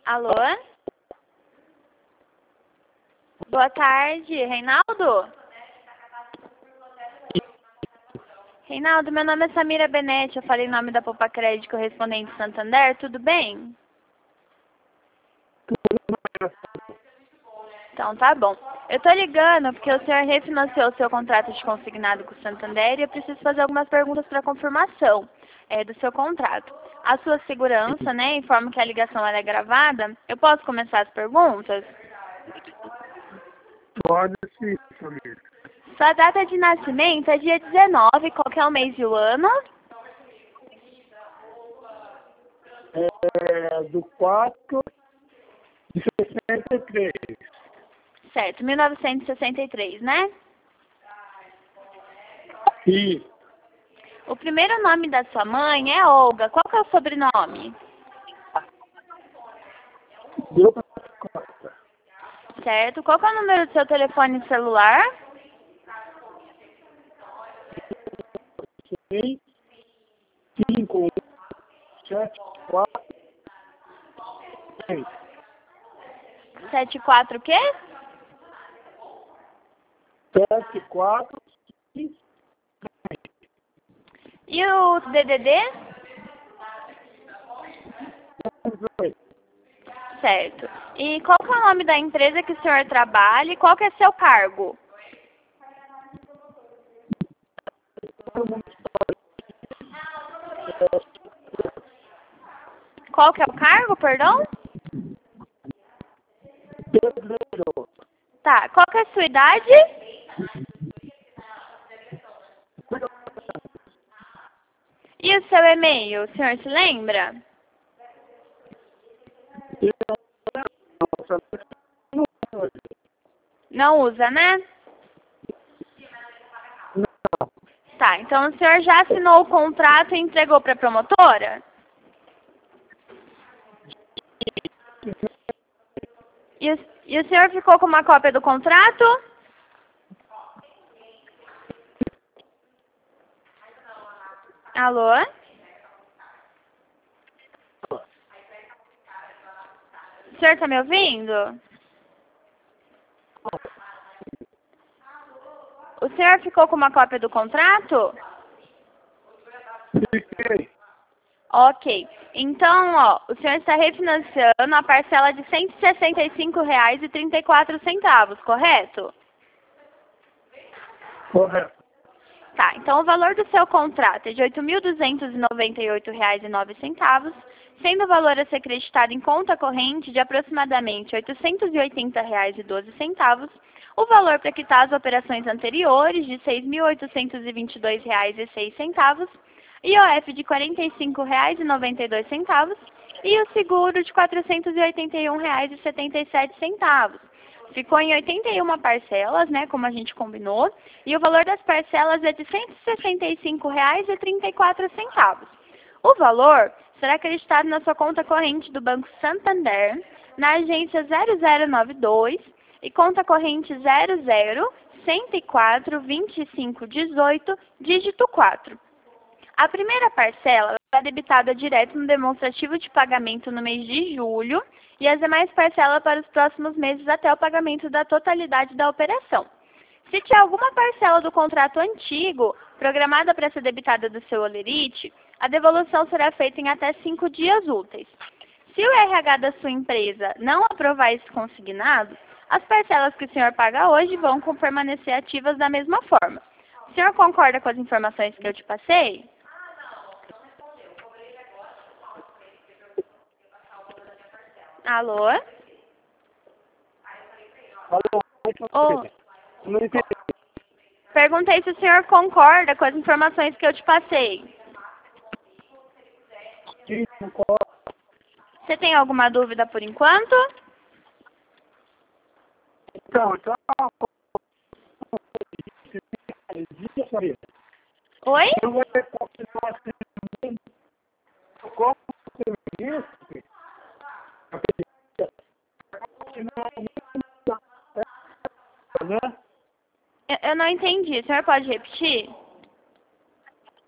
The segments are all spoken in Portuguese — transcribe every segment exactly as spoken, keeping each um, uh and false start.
Alô? Boa tarde, Reinaldo? Reinaldo, meu nome é Samira Benetti, eu falei em nome da Poupa Crédito Correspondente Santander, tudo bem? Então, tá bom. Eu tô ligando porque o senhor refinanciou o seu contrato de consignado com o Santander e eu preciso fazer algumas perguntas para confirmação é, do seu contrato. A sua segurança, né, informa que a ligação ela é gravada. Eu posso começar as perguntas? Pode sim, família. Sua data de nascimento é dia dezenove, qual que é o mês e o ano? É do quatro de sessenta e três. Certo, mil novecentos e sessenta e três, né? E O primeiro nome da sua mãe é Olga. Qual que é o sobrenome? deu para conta. Certo. Qual que é o número do seu telefone celular? seis, cinco, sete, quatro, seis. sete quatro o quê? sete, quatro, seis, E o D D D? dois. Certo. E qual que é o nome da empresa que o senhor trabalha e qual que é seu cargo? Qual que é o cargo, perdão? Pedreiro. Tá. Qual que é a sua idade? E o seu e-mail, o senhor se lembra? Não usa, né? Tá, então o senhor já assinou o contrato e entregou para a promotora? E o, e o senhor ficou com uma cópia do contrato? Alô? O senhor está me ouvindo? O senhor ficou com uma cópia do contrato? Fiquei. Ok. Então, ó, o senhor está refinanciando a parcela de cento e sessenta e cinco reais e trinta e quatro centavos, correto? Correto. Tá, então o valor do seu contrato é de oito mil duzentos e noventa e oito reais e nove centavos, sendo o valor a ser creditado em conta corrente de aproximadamente oitocentos e oitenta reais e doze centavos, o valor para quitar as operações anteriores de seis mil oitocentos e vinte e dois reais e seis centavos, I O F de quarenta e cinco reais e noventa e dois centavos e o seguro de quatrocentos e oitenta e um reais e setenta e sete centavos. Ficou em oitenta e uma parcelas, né, como a gente combinou, e o valor das parcelas é de cento e sessenta e cinco reais e trinta e quatro centavos. O valor será acreditado na sua conta corrente do Banco Santander, na agência zero zero nove dois e conta corrente zero zero, cento e quatro, vinte e cinco, dezoito, dígito quatro. A primeira parcela é debitada direto no demonstrativo de pagamento no mês de julho e as demais parcelas para os próximos meses até o pagamento da totalidade da operação. Se tiver alguma parcela do contrato antigo programada para ser debitada do seu holerite, a devolução será feita em até cinco dias úteis. Se o R H da sua empresa não aprovar esse consignado, as parcelas que o senhor paga hoje vão permanecer ativas da mesma forma. O senhor concorda com as informações que eu te passei? Alô? Alô? Oh, Não entendi. perguntei se o senhor concorda com as informações que eu te passei. Sim, concordo. Você tem alguma dúvida por enquanto? Então, então, Oi? eu vou ter que continuar sendo como serviço, né? Eu, eu não entendi. O senhor pode repetir?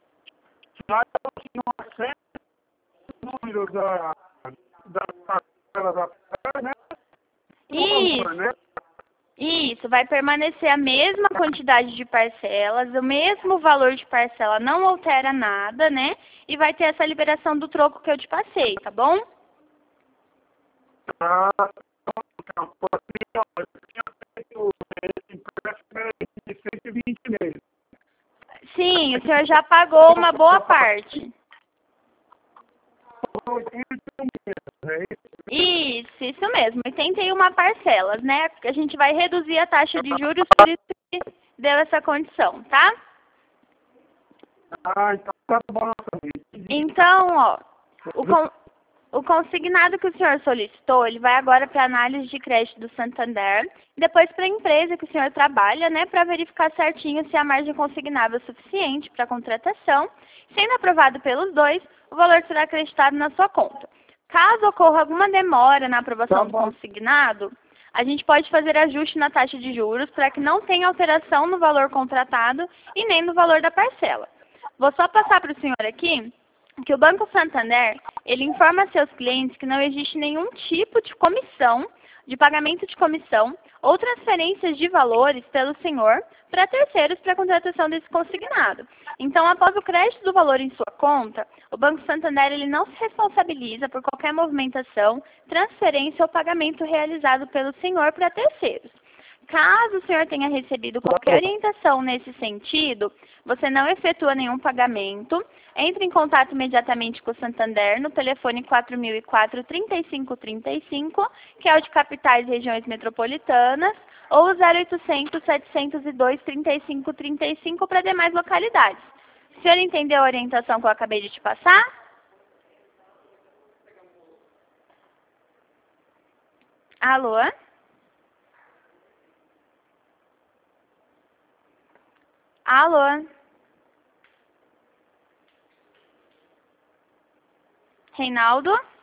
Vai continuar sendo o número da, da parcelas atrás, né? Isso. Né? Isso, vai permanecer a mesma quantidade de parcelas, o mesmo valor de parcela, não altera nada, né? E vai ter essa liberação do troco que eu te passei, tá bom? Ah, então, assim, ó, eu tinha feito esse empréstimo de cento e vinte meses. Sim, o senhor já pagou uma boa parte. Isso, isso mesmo, oitenta e uma parcelas, né? A gente vai reduzir a taxa de juros, por isso que deu essa condição, tá? Ah, então tá bom também. Então, ó, o, con o consignado que o senhor solicitou, ele vai agora para a análise de crédito do Santander, depois para a empresa que o senhor trabalha, né, para verificar certinho se a margem consignável é suficiente para a contratação. Sendo aprovado pelos dois, o valor será acreditado na sua conta. Caso ocorra alguma demora na aprovação Tá do bom. consignado, a gente pode fazer ajuste na taxa de juros para que não tenha alteração no valor contratado e nem no valor da parcela. Vou só passar para o senhor aqui que o Banco Santander, ele informa a seus clientes que não existe nenhum tipo de comissão, de pagamento de comissão ou transferências de valores pelo senhor para terceiros para a contratação desse consignado. Então, após o crédito do valor em sua conta, o Banco Santander ele não se responsabiliza por qualquer movimentação, transferência ou pagamento realizado pelo senhor para terceiros. Caso o senhor tenha recebido qualquer orientação nesse sentido, você não efetua nenhum pagamento, entre em contato imediatamente com o Santander no telefone quatro mil e quatro, trinta e cinco trinta e cinco, que é o de capitais e regiões metropolitanas, ou o zero oitocentos, setecentos e dois, trinta e cinco trinta e cinco para demais localidades. O senhor entendeu a orientação que eu acabei de te passar? Alô? Alô? Reinaldo?